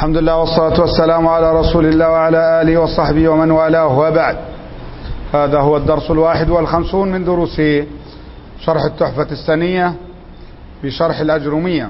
الحمد لله والصلاة والسلام على رسول الله وعلى آله وصحبه ومن والاه وبعد. هذا هو الدرس 51 من دروس شرح التحفة السنية بشرح الأجرمية.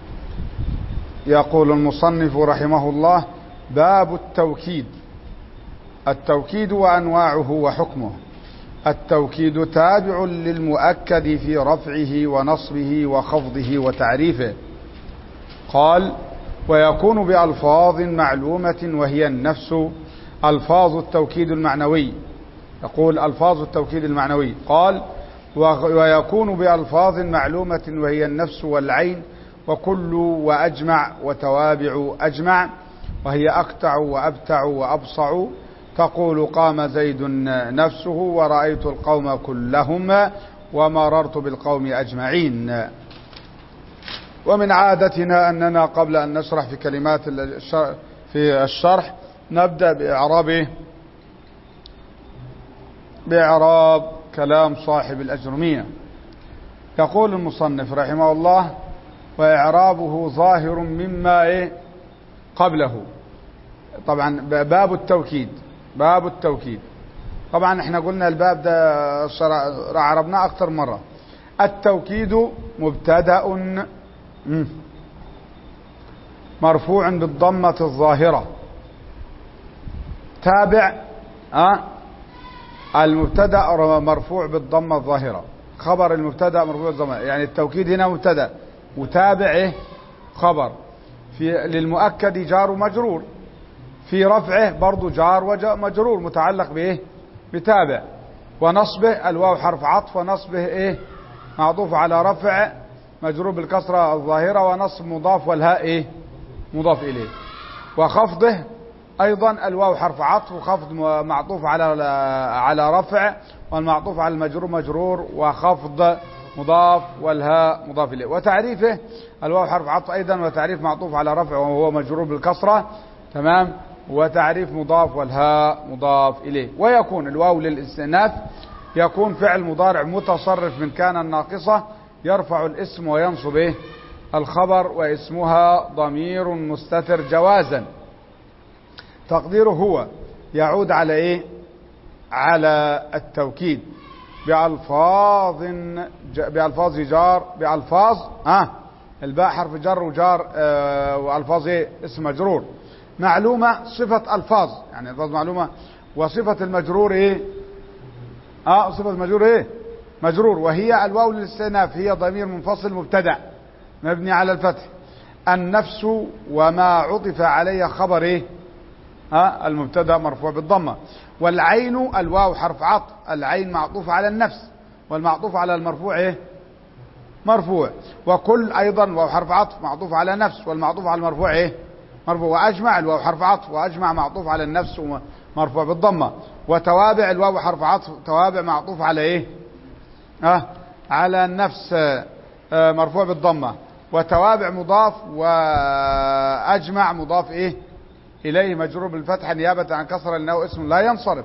يقول المصنف رحمه الله: باب التوكيد. التوكيد وأنواعه وحكمه. التوكيد تابع للمؤكد في رفعه ونصبه وخفضه وتعريفه. قال: ويكون بألفاظ معلومة وهي النفس. ألفاظ التوكيد المعنوي. يقول: ألفاظ التوكيد المعنوي. قال: ويكون بألفاظ معلومة وهي النفس والعين وكل وأجمع وتوابع أجمع، وهي أقطع وأبتع وأبصع. تقول: قام زيد نفسه ورأيت القوم كلهم ومررت بالقوم أجمعين. ومن عادتنا أننا قبل أن نشرح في كلمات في الشرح نبدأ بإعراب كلام صاحب الأجرمية. يقول المصنف رحمه الله: وإعرابه ظاهر مما قبله. طبعا باب التوكيد. باب التوكيد طبعا احنا قلنا الباب ده عربناه أكثر مرة. التوكيد مبتدأ مرفوع بالضمة الظاهرة تابع المبتدأ مرفوع بالضمة الظاهرة. خبر المبتدأ مرفوع بالضمة، يعني التوكيد هنا مبتدأ وتابع خبر. في للمؤكد جار ومجرور، في رفعه برضو جار ومجرور متعلق بتابع. ونصبه الواو حرف عطف، ونصبه معطوف على رفع مجرور بالكسرة الظاهرة، ونصب مضاف والهاء مضاف إليه. وخفضه أيضا الواو حرف عطف، وخفض معطوف على رفع، والمعطوف على المجرور مجرور، وخفض مضاف والهاء مضاف إليه. وتعريفه الواو حرف عطف أيضا، وتعريف معطوف على رفع وهو مجرور بالكسرة، تمام، وتعريف مضاف والهاء مضاف إليه. ويكون الواو للاستئناف، يكون فعل مضارع متصرف من كان الناقصة، يرفع الاسم وينصب الخبر، واسمها ضمير مستتر جوازا. تقديره هو يعود على على التوكيد بألفاظ جار، بألفاظ الباء حرف جر وجار، وألفاظ اسم مجرور. معلومة صفة ألفاظ، يعني ألفاظ معلومة. وصفة المجرور صفة المجرور مجرور، وهي الواو للاستئناف، هي ضمير منفصل مبتدأ مبني على الفتح. النفس وما عطف عليه خبر المبتدأ مرفوع بالضمة. والعين الواو حرف عطف، العين معطوف على النفس، والمعطوف على المرفوع مرفوع. وكل أيضا واو حرف عطف معطوف على نفس، والمعطوف على المرفوع مرفوع. وأجمع الواو حرف عطف، وأجمع معطوف على النفس ومرفوع بالضمة. وتوابع الواو حرف عطف، توابع معطوف على على النفس مرفوع بالضمة. وتوابع مضاف، وأجمع مضاف إليه مجرور بالفتح نيابة عن كسر لأنه اسم لا ينصرف.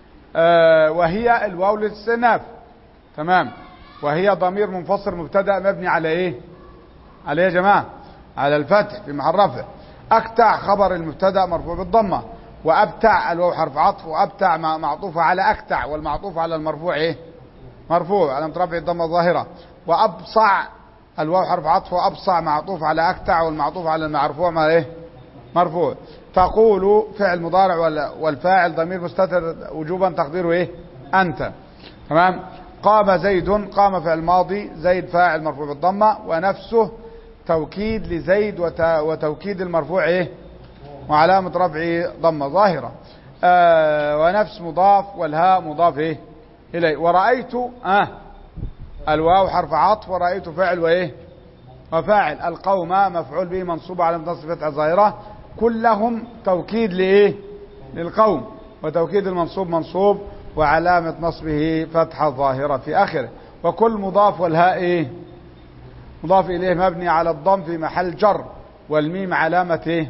وهي الواو للاستئناف، تمام، وهي ضمير منفصل مبتدأ مبني على على يا جماعة على الفتح في محل رفع. أقطع خبر المبتدأ مرفوع بالضمة. وأبتع الواو حرف عطف، وأبتع معطوفة على أقطع، والمعطوف على المرفوع مرفوع على رفع الضمة الظاهرة. وأبصع الواو حرف عطف، وأبصع معطوف على أقطع، والمعطوف على المرفوع مرفوع. تقول فعل مضارع، والفاعل ضمير مستتر وجوبا تقديره أنت، تمام. قام زيد، قام فعل ماضي، زيد فاعل مرفوع بالضمة. ونفسه توكيد لزيد، وتوكيد المرفوع وعلامة رفعه ضمة ظاهرة. ونفس مضاف، والهاء مضاف إليه. ورأيت الواو حرف عطف، ورأيت فعل وفاعل. القوم مفعول به منصوب على نصب فتحة ظاهرة. كلهم توكيد للقوم، وتوكيد المنصوب منصوب، وعلامة نصبه فتحة ظاهرة في آخره. وكل مضاف، والهاء مضاف إليه مبني على الضم في محل جر، والميم علامة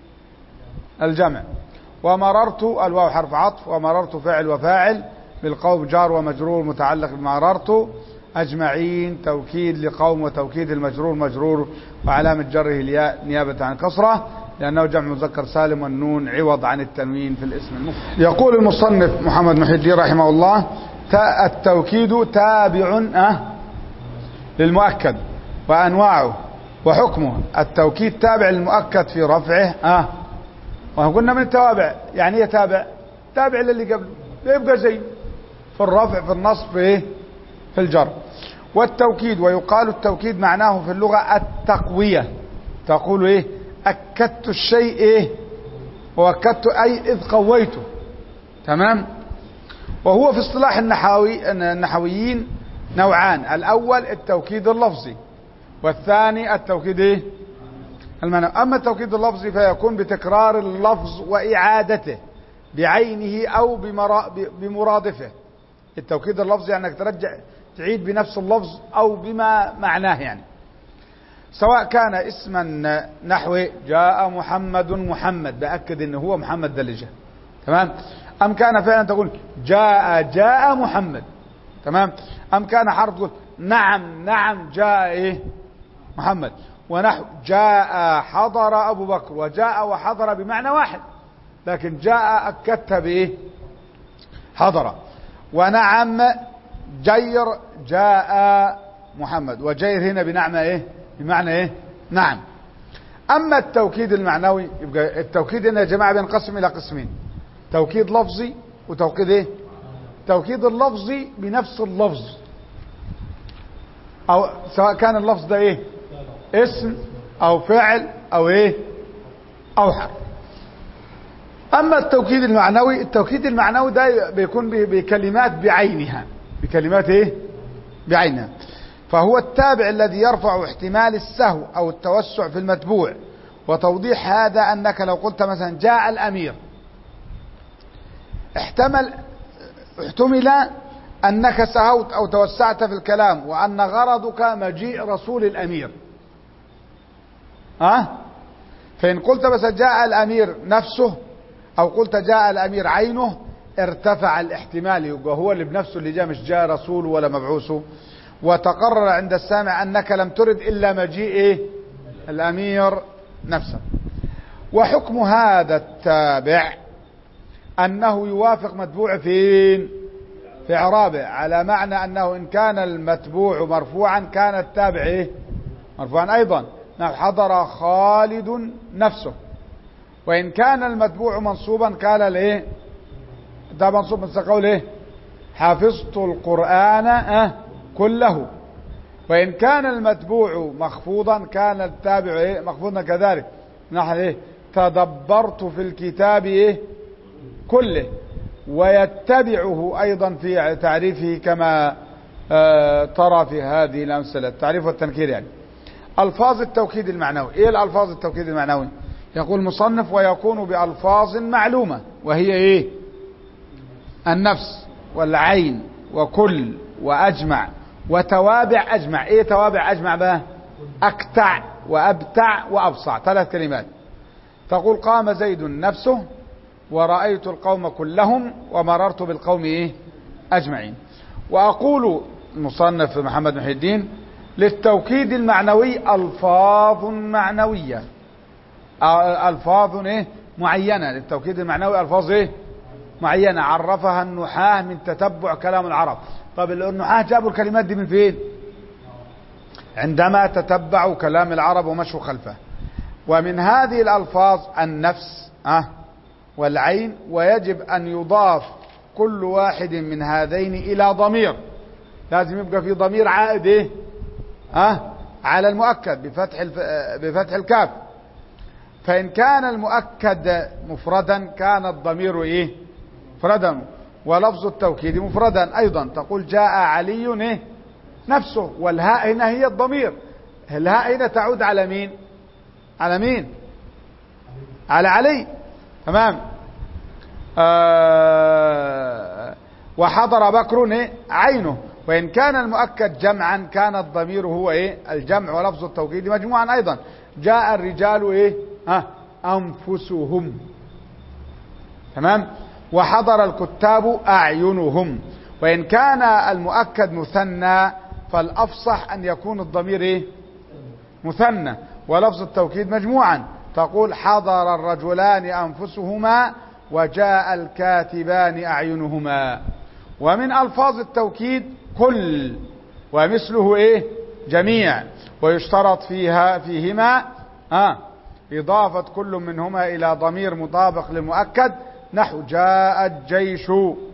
الجمع. ومررت الواو حرف عطف، ومررت فعل وفاعل، بالقوم جار ومجرور متعلق بمررت. أجمعين توكيد لقوم، وتوكيد المجرور مجرور، وعلامة جره الياء نيابة عن كسرة. لأنه جمع مذكر سالم والنون عوض عن التنوين في الاسم المفرد. يقول المصنف محمد محي الدين رحمه الله: التوكيد تابع للمؤكد وأنواعه وحكمه. التوكيد تابع للمؤكد في رفعه وقلنا من التوابع. يعني ايه تابع؟ تابع للي قبله، يبقى زي في الرفع في النصب في الجر. والتوكيد، ويقال التوكيد معناه في اللغة التقوية. تقول ايه؟ أكدت الشيء وأكدت أي إذ قويته. تمام. وهو في اصطلاح النحويين نوعان: الأول التوكيد اللفظي، والثاني التوكيد المعنوي. أما التوكيد اللفظي فيكون بتكرار اللفظ وإعادته بعينه أو بمرادفه. التوكيد اللفظي يعني أنك تعيد بنفس اللفظ أو بما معناه، يعني سواء كان اسما نحو جاء محمد محمد، بأكد انه هو محمد ده اللي جاء. تمام. أم كان فعلا تقول جاء محمد. تمام. أم كان حرف تقول نعم جاء محمد. ونحو جاء حضر أبو بكر، وجاء وحضر بمعنى واحد، لكن جاء أكدتها حضر. ونعم جير جاء محمد، وجير هنا بمعنى نعم. أما التوكيد المعنوي، يبقى التوكيد هنا يا جماعة بينقسم إلى قسمين: توكيد لفظي وتوكيد توكيد اللفظي بنفس اللفظ، أو سواء كان اللفظ ده اسم أو فعل أو حرف. أما التوكيد المعنوي، التوكيد المعنوي ده بيكون بكلمات بعينها، بعينها. فهو التابع الذي يرفع احتمال السهو أو التوسع في المتبوع. وتوضيح هذا أنك لو قلت مثلا جاء الأمير، احتمل أنك سهوت أو توسعت في الكلام، وأن غرضك مجيء رسول الأمير. فإن قلت بس جاء الأمير نفسه، أو قلت جاء الأمير عينه، ارتفع الاحتمال، يبقى هو اللي بنفسه اللي جاء، مش جاء رسول ولا مبعوثه. وتقرر عند السامع أنك لم ترد إلا مجيء الأمير نفسه. وحكم هذا التابع أنه يوافق متبوع في إعرابه، على معنى أنه إن كان المتبوع مرفوعا كان التابع مرفوعا أيضا. حضر خالد نفسه. وإن كان المتبوع منصوبا قال ده منصوب مثل قول حفظت القرآن كله. وإن كان المتبوع مخفوضا كان التابع مخفوضا كذلك. نحن تدبرت في الكتاب كله. ويتبعه أيضا في تعريفه كما ترى في هذه الأمثلة، التعريف والتنكير. يعني ألفاظ التوكيد المعنوي. إيه الألفاظ التوكيد المعنوي؟ يقول المصنف: ويكون بألفاظ معلومة، وهي النفس والعين وكل وأجمع وتوابع أجمع. إيه توابع أجمع بقى؟ أكتع وأبتع وأبصع، 3 كلمات. تقول قام زيد نفسه، ورأيت القوم كلهم، ومررت بالقوم أجمعين. وأقول المصنف محمد محي الدين: للتوكيد المعنوي ألفاظ معنوية، ألفاظ معينة. للتوكيد المعنوي ألفاظ معينة عرفها النحاة من تتبع كلام العرب. طب النحاة جابوا الكلمات دي من فين؟ عندما تتبعوا كلام العرب ومشوا خلفه. ومن هذه الألفاظ النفس والعين. ويجب أن يضاف كل واحد من هذين إلى ضمير. لازم يبقى في ضمير عائد على المؤكد بفتح الكاف. فإن كان المؤكد مفردا كان الضمير مفردا، ولفظ التوكيد مفردا أيضا. تقول جاء علي نفسه، والهاء هنا هي الضمير. الهاء هنا تعود على مين؟ على علي. تمام. وحضر بكر عينه. وإن كان المؤكد جمعا كان الضمير هو الجمع، ولفظ التوكيد مجموعا أيضا. جاء الرجال أنفسهم. تمام. وحضر الكتاب أعينهم. وإن كان المؤكد مثنى فالأفصح أن يكون الضمير مثنى، ولفظ التوكيد مجموعا. تقول حضر الرجلان أنفسهما وجاء الكاتبان أعينهما. ومن ألفاظ التوكيد كل، ومثله إيه؟ جميع. ويشترط فيهما إضافة كل منهما إلى ضمير مطابق للمؤكد، نحو جاء الجيش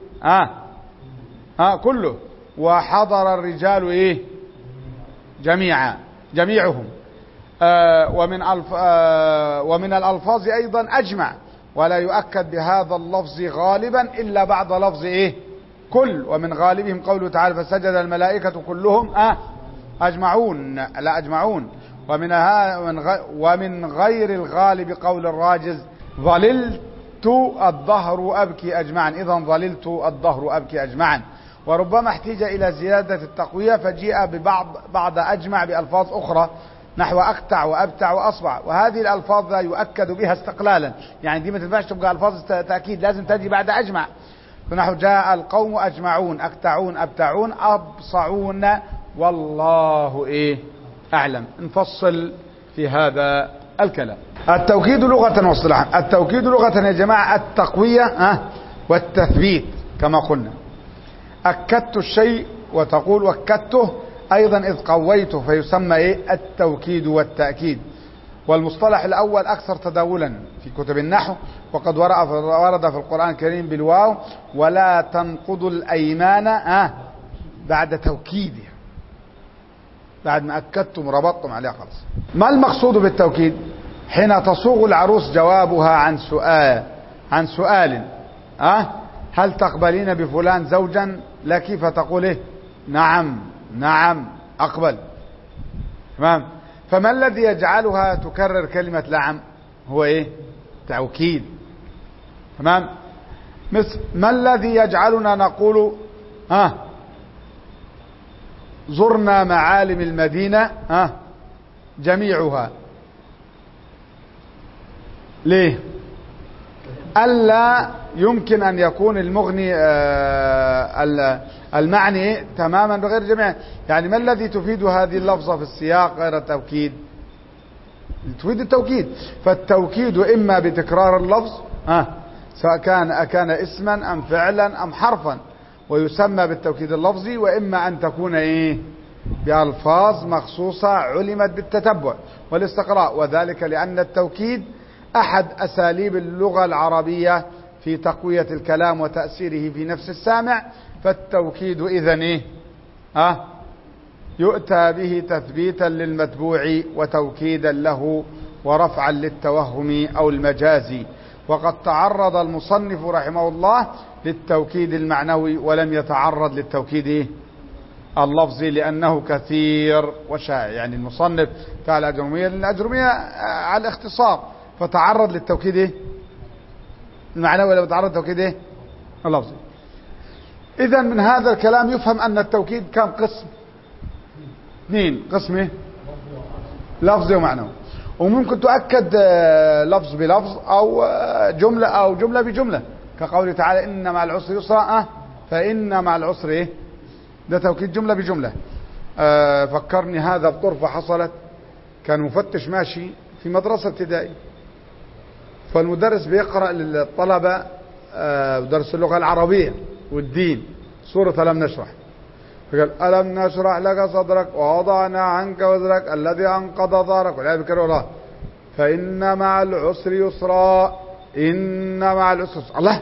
كله، وحضر الرجال إيه؟ جميعهم. ومن الألفاظ أيضا أجمع، ولا يؤكد بهذا اللفظ غالبا إلا بعد لفظ إيه؟ كل. ومن غالبهم قوله تعالى فسجد الملائكة كلهم أجمعون، لا أجمعون. ومن غير الغالب قول الراجز ظللت الدهر أبكي أجمعا، إذا ظللت الدهر أبكي أجمعا. وربما احتاج إلى زيادة التقوية فجيء بعد أجمع بألفاظ أخرى، نحو أقطع وأبتع وأصبع، وهذه الألفاظ لا يؤكد بها استقلالا، يعني دي ما تنفعش تبقى ألفاظ تأكيد، لازم تجي بعد أجمع. فنحو جاء القوم أجمعون، أقطعون، أبتعون، أبصعون، والله إيه؟ أعلم. نفصل في هذا الكلام. التوكيد لغة واصطلاحا. التوكيد لغة يا جماعة التقوية والتثبيت، كما قلنا أكدت الشيء وتقول وكدته، أيضا إذ قويته، فيسمى إيه؟ التوكيد والتأكيد. والمصطلح الأول أكثر تداولا في كتب النحو، وقد ورد في القرآن الكريم بالواو، ولا تنقضوا الأيمان بعد توكيدها، بعد ما أكدتم ربطتم عليها خلاص. ما المقصود بالتوكيد؟ حين تصوغ العروس جوابها عن سؤال هل تقبلين بفلان زوجا لك؟ فتقول إيه؟ نعم أقبل. تمام. فما الذي يجعلها تكرر كلمة نعم؟ هو إيه؟ توكيد. تمام. ما الذي يجعلنا نقول زرنا معالم المدينة جميعها؟ ليه؟ ألا يمكن أن يكون المغني المعني تماما بغير جميع. يعني ما الذي تفيد هذه اللفظة في السياق غير التوكيد؟ تفيد التوكيد. فالتوكيد إما بتكرار اللفظ سواء كان اسما أم فعلا أم حرفا، ويسمى بالتوكيد اللفظي، وإما أن تكون إيه؟ بألفاظ مخصوصة علمت بالتتبع والاستقراء، وذلك لأن التوكيد أحد أساليب اللغة العربية في تقوية الكلام وتأثيره في نفس السامع. فالتوكيد إذن إيه؟ يؤتى به تثبيتا للمتبوع وتوكيدا له ورفعا للتوهم أو المجازي. وقد تعرض المصنف رحمه الله للتوكيد المعنوي ولم يتعرض للتوكيد اللفظي لأنه كثير وشائع. يعني المصنف بتاع الأجرمية، لأن الأجرمية على الاختصار، فتعرض للتوكيد المعنوي ولم يتعرض للتوكيد اللفظي. إذا من هذا الكلام يفهم أن التوكيد كم قسم؟ 2 قسم، لفظي ومعنوي. وممكن تؤكد لفظ بلفظ أو جملة بجملة، كقوله تعالى إن مع العسر يسرا فإن مع العسر ده توكيد جملة بجملة. فكرني هذا بطرفة حصلت. كان مفتش ماشي في مدرسة ابتدائي، فالمدرس بيقرأ للطلبة مدرس اللغة العربية والدين سورة ألم نشرح، فقال ألم نشرح لك صدرك ووضعنا عنك وزرك الذي أنقض ظهرك، والآية بكرر الله فإن مع العسر يسرا، إن مع العسر يسرا. الله،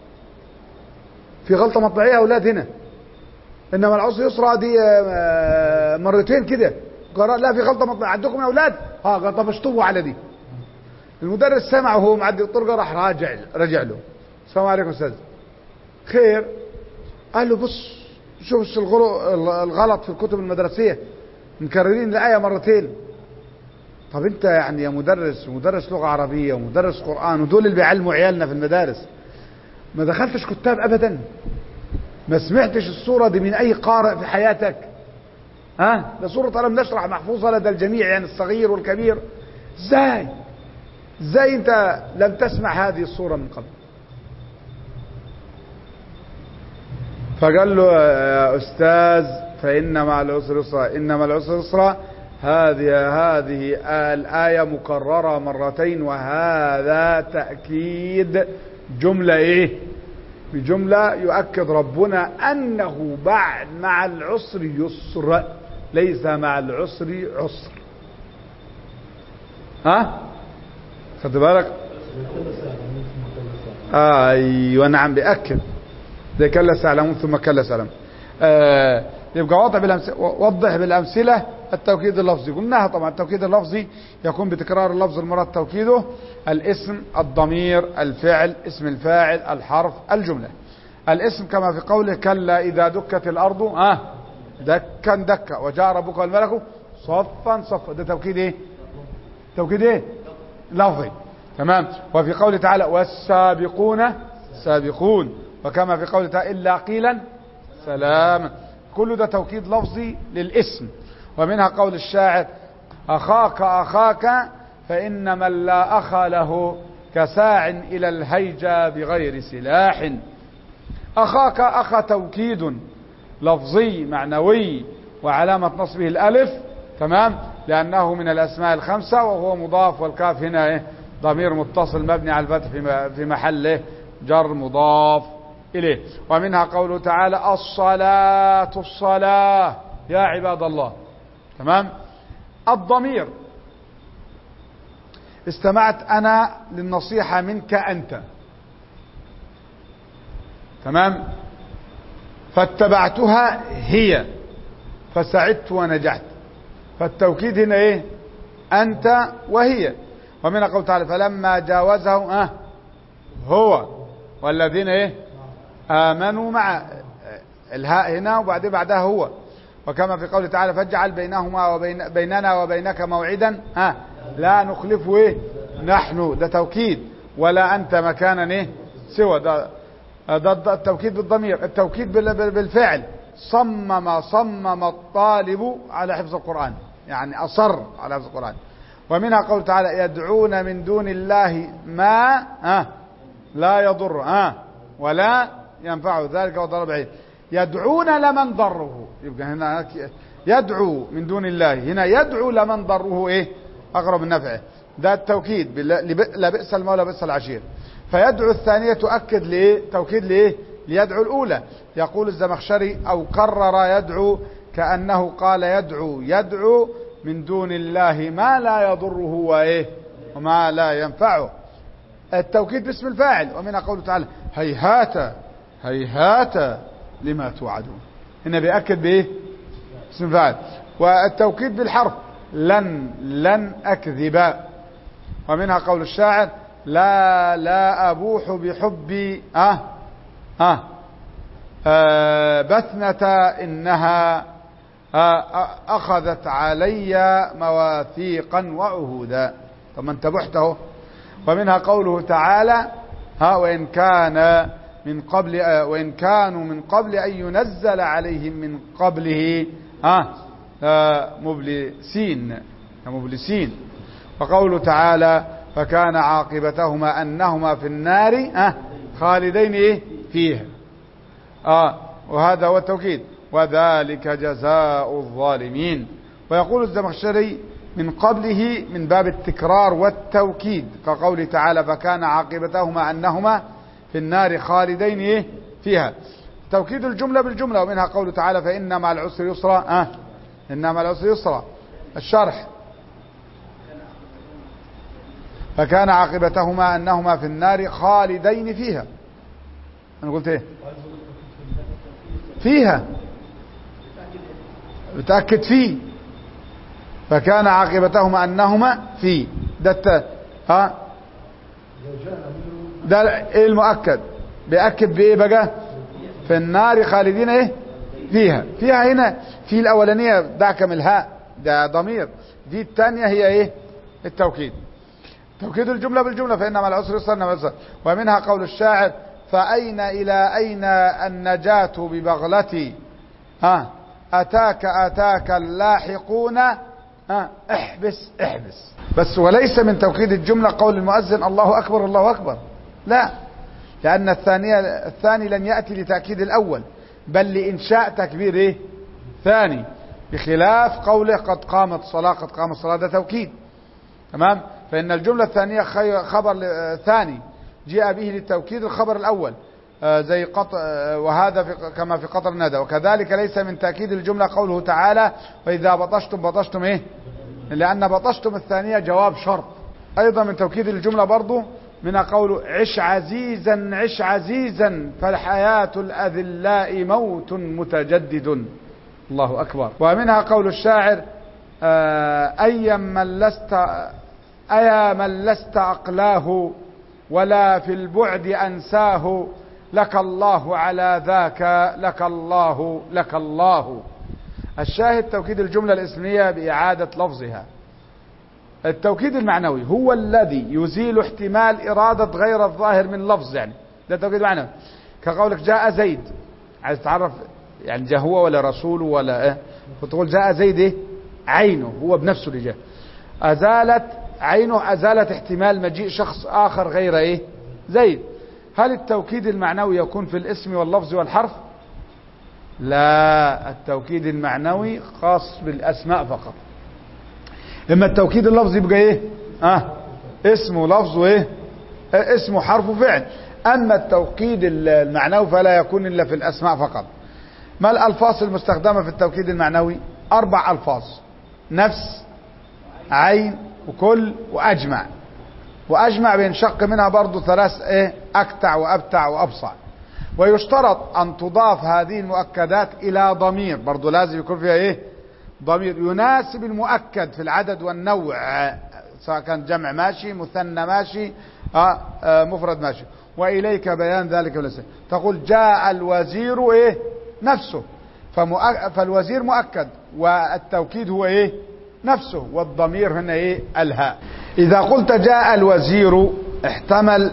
في غلطة مطبعية يا أولاد هنا. إنما العسر يسرا دي مرتين كده، لا في غلطة مطبعية عندكم يا أولاد. طب اشطبوا على دي. المدرس سمع وهو معدي الطرقة، راح رجع له السلام عليكم أستاذ، خير؟ قال له بص شوف الغلط في الكتب المدرسية، مكررين الآية مرتين. طب انت يعني يا مدرس لغة عربية ومدرس قرآن، ودول اللي بيعلموا عيالنا في المدارس، ما دخلتش كتاب أبدا؟ ما سمعتش السورة دي من أي قارئ في حياتك؟ ده سورة ألم نشرح محفوظة لدى الجميع، يعني الصغير والكبير. ازاي انت لم تسمع هذه السورة من قبل؟ فقال له يا أستاذ فإن مع العسر يسرا، إن مع العسر يسرا، هذه الآية مكررة مرتين، وهذا تأكيد جملة ايه؟ بجملة يؤكد ربنا أنه بعد مع العسر يسر، ليس مع العسر عسر. ها خد بالك؟ ايوه نعم بأكد، زي كلا سيعلمون ثم كلا سيعلمون. يبقى وضح بالأمثلة التوكيد اللفظي. قلناها طبعا. التوكيد اللفظي يكون بتكرار اللفظ المراد توكيده، الاسم، الضمير، الفعل، اسم الفاعل، الحرف، الجملة. الاسم كما في قوله كلا إذا دكت الأرض دكا دكا وجاء ربك والملك صفا صفا، ده توكيد ايه؟ توكيد ايه؟ لفظي. تمام. وفي قوله تعالى والسابقون سابقون، وكما في قوله تعالى إلا قيلا سلاما، كل ده توكيد لفظي للاسم. ومنها قول الشاعر أخاك فإن من لا أخا له كساع إلى الهيجا بغير سلاح. أخاك أخا توكيد لفظي معنوي، وعلامة نصبه الألف، تمام، لأنه من الأسماء الخمسة وهو مضاف، والكاف هنا إيه؟ ضمير متصل مبني على الفتح في محله جر مضاف إليه. ومنها قوله تعالى الصلاة يا عباد الله، تمام. الضمير استمعت أنا للنصيحة منك أنت، تمام، فاتبعتها هي فسعدت ونجحت، فالتوكيد هنا ايه؟ أنت وهي. ومن قوله تعالى فلما جاوزه هو والذين ايه؟ آمنوا مع الهاء هنا وبعدين بعدها هو. وكما في قوله تعالى فاجعل بيننا وبينك موعدا لا نخلفه ايه؟ نحن، ده توكيد، ولا أنت مكانا ايه؟ سوى، ده التوكيد بالضمير. التوكيد بالفعل صمم الطالب على حفظ القرآن، يعني أصر على حفظ القرآن. ومنها قول تعالى يدعون من دون الله ما لا يضر ولا ينفع، ذلك هو ضرب بعيد. يدعون لمن ضره، يبقى هنا يدعو من دون الله، هنا يدعو لمن ضره ايه؟ أقرب من نفعه، ده التوكيد لا بئس المولى بئس العشير. فيدعو الثانية تؤكد ليه؟ توكيد ليه؟ ليدعو الأولى. يقول الزمخشري أو كرر يدعو كأنه قال يدعو من دون الله ما لا يضره وإيه؟ وما لا ينفعه. التوكيد باسم الفاعل. ومنها قوله تعالى هيهات لما توعدون، هنا بيأكد بإيه؟ اسم الفاعل. والتوكيد بالحرف لن أكذب. ومنها قول الشاعر لا أبوح بحبي بثنة إنها أخذت علي مواثيقا وعهودا. طب ما انت بحته. ومنها قوله تعالى وإن كانوا من قبل أن ينزل عليهم من قبله مبلسين. وقوله تعالى فكان عاقبتهما أنهما في النار خالدين فيها. وهذا هو التوكيد، وذلك جزاء الظالمين. ويقول الزمخشري من قبله من باب التكرار والتوكيد، كقوله تعالى فكان عاقبتهما أنهما في النار خالدين فيها، توكيد الجملة بالجملة. ومنها قوله تعالى فإن مع العسر يسرا إن مع العسر يسرا. الشرح فكان عاقبتهما أنهما في النار خالدين فيها. أنا قلت إيه؟ فيها بتأكد فيه. فكان عاقبتهما أنهما فيه، ده إيه المؤكد؟ بيأكد بإيه بقى؟ في النار خالدين فيها. هنا في الأولانية دعك من الهاء، ده ضمير. دي الثانية هي إيه؟ التوكيد، توكيد الجملة بالجملة. فإن مع العسر يسرا. ومنها قول الشاعر فأين إلى أين النجاة ببغلتي أتاك اللاحقون احبس. بس وليس من توكيد الجملة قول المؤذن الله أكبر الله أكبر، لا، لأن الثاني لن يأتي لتأكيد الأول بل لإنشاء تكبير ثاني. بخلاف قوله قد قامت الصلاة، قد قام الصلاة، ده توكيد. تمام. فإن الجملة الثانية خبر ثاني جاء به للتوكيد الخبر الأول، زي وهذا كما في قطر الندى. وكذلك ليس من تأكيد الجملة قوله تعالى وإذا بطشتم بطشتم إيه، لأن بطشتم الثانية جواب شرط. أيضا من توكيد الجملة برضو من قوله عش عزيزا عش عزيزا فالحياة الأذلاء موت متجدد. الله أكبر. ومنها قول الشاعر أيا من لست أقلاه ولا في البعد أنساه لك الله على ذاك لك الله لك الله. الشاهد توكيد الجملة الاسمية بإعادة لفظها. التوكيد المعنوي هو الذي يزيل احتمال إرادة غير الظاهر من لفظ، يعني ده توكيد معنوي. كقولك جاء زيد، عايز تعرف يعني جاء هو ولا رسول ولا ايه، فتقول جاء زيد ايه، عينه هو بنفسه اللي جاء. أزالت عينه، أزالت احتمال مجيء شخص آخر غير ايه زيد. هل التوكيد المعنوي يكون في الاسم واللفظ والحرف؟ لا، التوكيد المعنوي خاص بالأسماء فقط. إما التوكيد اللفظي يبقى ايه اسم ولفظ وايه اسم وحرف وفعل. أما التوكيد المعنوي فلا يكون إلا في الأسماء فقط. ما الألفاظ المستخدمة في التوكيد المعنوي؟ 4 ألفاظ: نفس، عين، وكل، وأجمع. وأجمع بينشق منها برضو 3 أكتع وأبتع وأبصع. ويشترط أن تضاف هذه المؤكدات إلى ضمير، برضو لازم يكون فيها ضمير يناسب المؤكد في العدد والنوع، سواء كان جمع ماشي، مثنى ماشي، مفرد ماشي. وإليك بيان ذلك بالأسئلة. تقول جاء الوزير نفسه، فالوزير مؤكد والتوكيد هو نفسه، والضمير هنا الهاء. إذا قلت جاء الوزير احتمل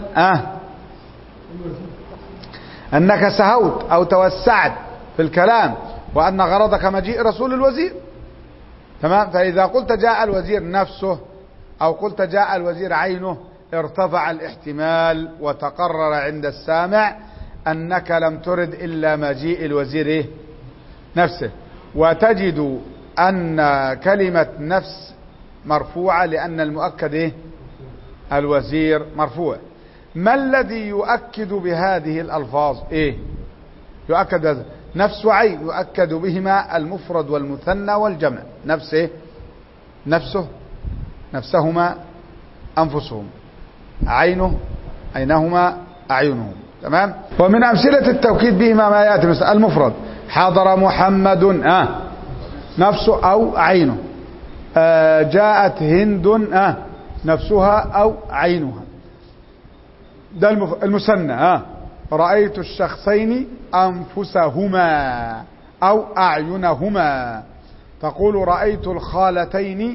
أنك سهوت أو توسعت في الكلام، وأن غرضك مجيء رسول الوزير. تمام. فإذا قلت جاء الوزير نفسه أو قلت جاء الوزير عينه ارتفع الاحتمال، وتقرر عند السامع أنك لم ترد إلا مجيء الوزير نفسه. وتجد أن كلمة نفس مرفوعة لأن المؤكد الوزير مرفوع. ما الذي يؤكد بهذه الألفاظ؟ يؤكد بهذا نفس وعين، يؤكد بهما المفرد والمثنى والجمع. نفسه نفسه، نفسهما أنفسهم، عينه عينهما أعينهم. تمام. ومن أمثلة التوكيد بهما ما يأتي مثل المفرد: حضر محمد نفسه أو عينه، جاءت هند نفسها أو عينها. ده المثنى: رأيت الشخصين أنفسهما أو أعينهما. تقول رأيت الخالتين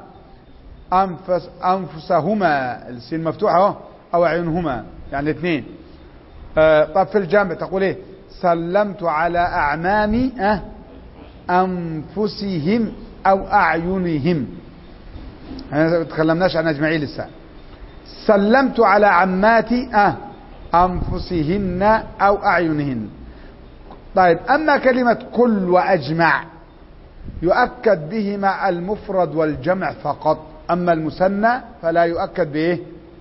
أنفسهما، السين مفتوحة، أو أعينهما، يعني الاثنين. طب في الجمع تقول سلمت على أعمام أنفسهم أو أعينهم. ما تكلمناش عن أجمعي لسه. سلمت على عماتي أنفسهن أو أعينهن. طيب، أما كلمة كل وأجمع يؤكد بهما المفرد والجمع فقط، أما المثنى فلا يؤكد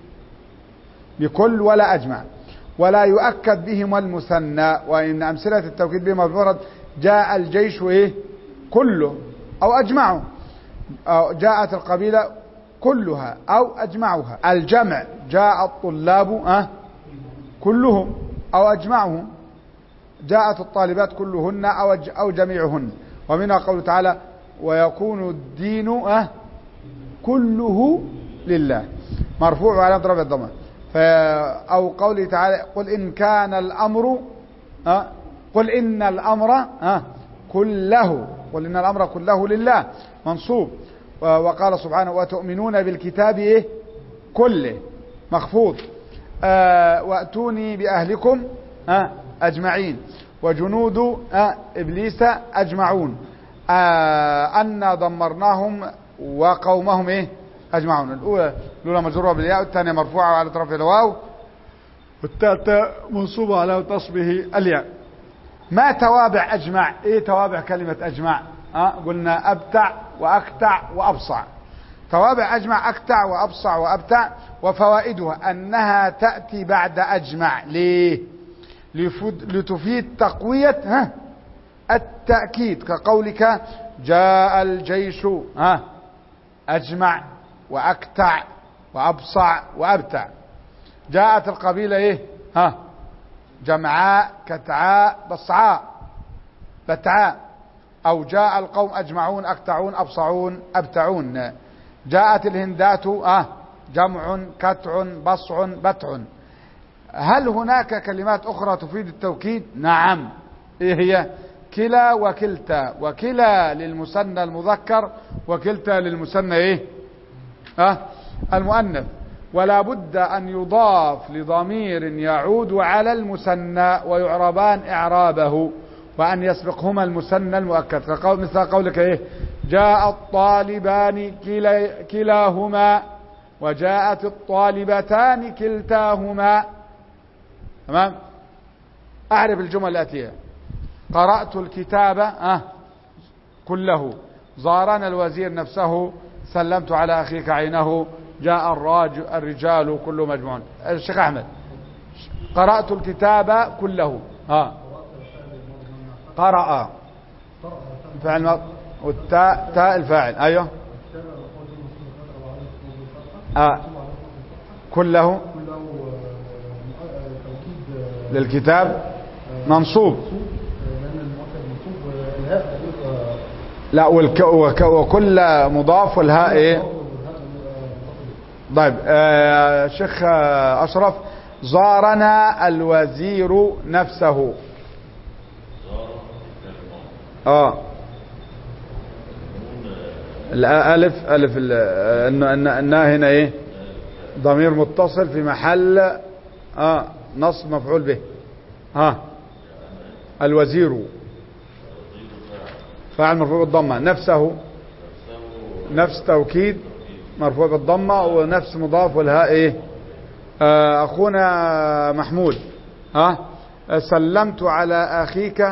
بكل ولا أجمع، ولا يؤكد بهما المثنى. وإن أمثلة التوكيد بهما المفرد: جاء الجيش كله أو أجمعه، أو جاءت القبيلة كلها أو أجمعها. الجمع: جاء الطلاب كلهم أو أجمعهم، جاءت الطالبات كلهن أو جميعهن. ومنها قوله تعالى: ويكون الدين كله لله، مرفوع على ضرب الضمة. أو قوله تعالى: قل إن كان الأمر قل إن الأمر كله، قل إن الأمر كله لله، منصوب. وقال سبحانه: وتؤمنون بالكتاب كله، مخفوض. وأتوني بأهلكم أجمعين، وجنود إبليس أجمعون، أنا دمرناهم وقومهم أجمعون. الأولى مجرورة بالياء، والثانية مرفوعة على طرف الواو، والثالثة منصوبة على تصبه الياء. ما توابع أجمع؟ توابع كلمة أجمع؟ قلنا أبتع وأكتع وأبصع. توابع أجمع أكتع وأبصع وأبتع. وفوائدها أنها تأتي بعد أجمع. ليه؟ لتفيد تقوية التأكيد، كقولك جاء الجيش أجمع وأكتع وأبصع وأبتع. جاءت القبيلة إيه؟ جمعاء كتعاء بصعاء بتعاء. أو جاء القوم أجمعون أكتعون أبصعون أبتعون. جاءت الهندات جمع كتع بصع بتع. هل هناك كلمات أخرى تفيد التوكيد؟ نعم. إيه هي؟ كلا وكلتا. وكلا للمثنى المذكر وكلتا للمثنى إيه؟ المؤنث. ولا بد أن يضاف لضمير يعود على المثنى ويعربان إعرابه، وأن يسبقهما المثنى المؤكد، مثل قولك إيه؟ جاء الطالبان كلاهما وجاءت الطالبتان كلتاهما. تمام. أعرف الجمل الآتية: قرأت الكتاب كله، زارنا الوزير نفسه، سلمت على أخيك عينه، جاء الرجال كله مجموعون. الشيخ أحمد: قرأت الكتاب كله. قرأ فعل والتاء تاء الفاعل. أيوه. كله للكتاب منصوب. لا وكل مضاف والهاء ايه؟ طيب شيخ أشرف: زارنا الوزير نفسه. الألف النا هنا ايه؟ ضمير متصل في محل نصب مفعول به. الوزير فاعل مرفوع بالضمه. نفسه نفس توكيد مرفوع بالضمه، ونفس مضاف والهاء ايه؟ اخونا محمود: سلمت على اخيك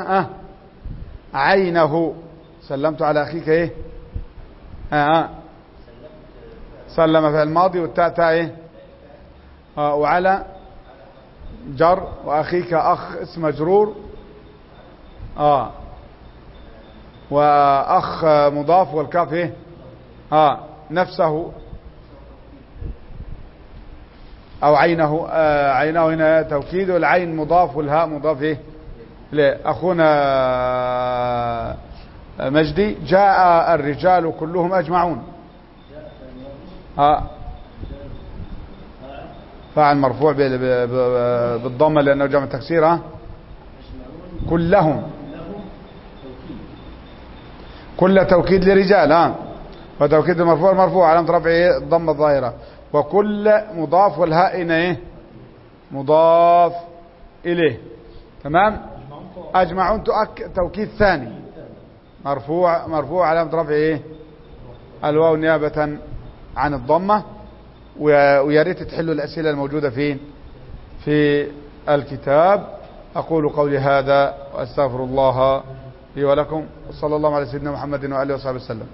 عينه. سلمت على اخيك ايه؟ سلم في الماضي، والتاء تاء ايه؟ وعلى جر، واخيك اخ اسم مجرور. واخ مضاف، والكاف ايه؟ نفسه او عينه. عينه هنا توكيد، والعين مضاف والهاء مضاف ايه؟ اخونا مجدي: جاء الرجال كلهم اجمعون. فاعل مرفوع بالضمه لانه جمع تكسير. كلهم كل توكيد لرجال. وتوكيد المرفوع مرفوع علامة رفعه الضمه الظاهره. وكل مضاف والهاء هنا ايه؟ مضاف اليه. تمام. اجمعون توكيد ثاني مرفوع علامة رفعه ايه؟ الواو نيابة عن الضمه. ويا ريت تحلوا الأسئلة الموجودة فين في الكتاب. أقول قولي هذا وأستغفر الله لي ولكم، وصلى الله على سيدنا محمد وآله وصحبه وسلم.